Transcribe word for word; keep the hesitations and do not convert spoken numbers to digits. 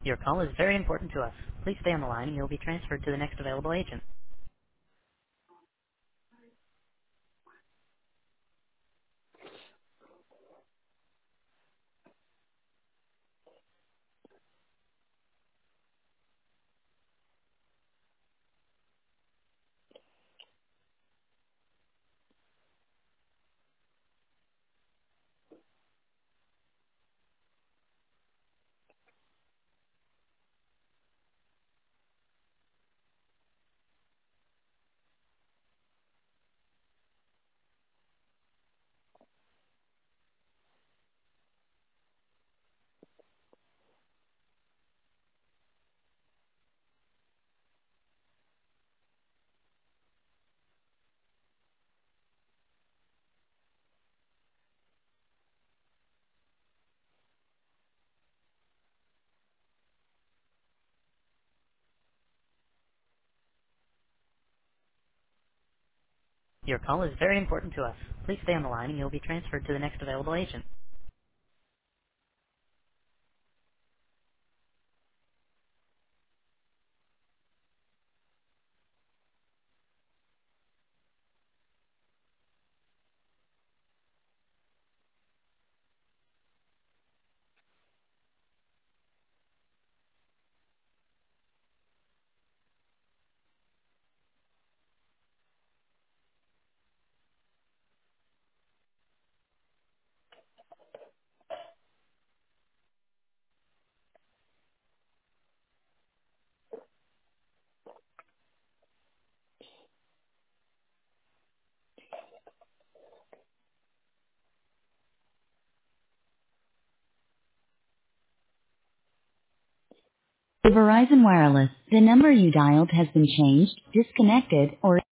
Your call is very important to us. Please stay on the line and you'll be transferred to the next available agent. Your call is very important to us. Please stay on the line and you'll be transferred to the next available agent. Verizon Wireless. The number you dialed has been changed, disconnected, or